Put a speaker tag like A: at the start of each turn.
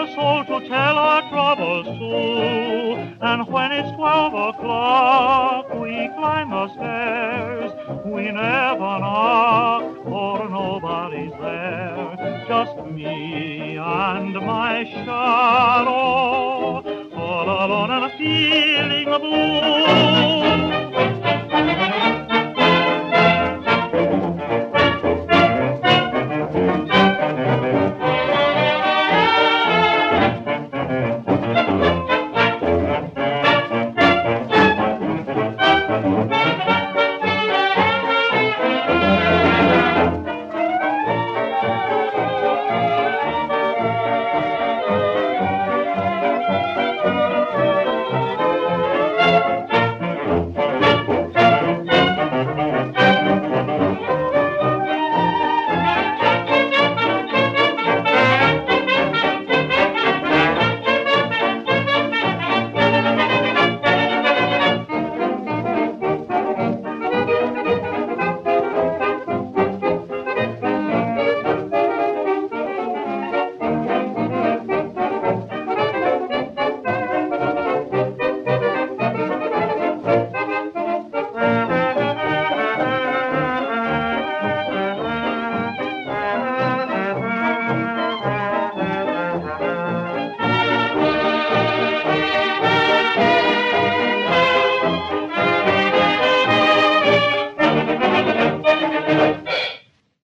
A: soul to tell our troubles to. And when it's 12 o'clock, we climb the stairs. We never knock, for nobody's there. Just me and my shadow, all alone and feeling the blue.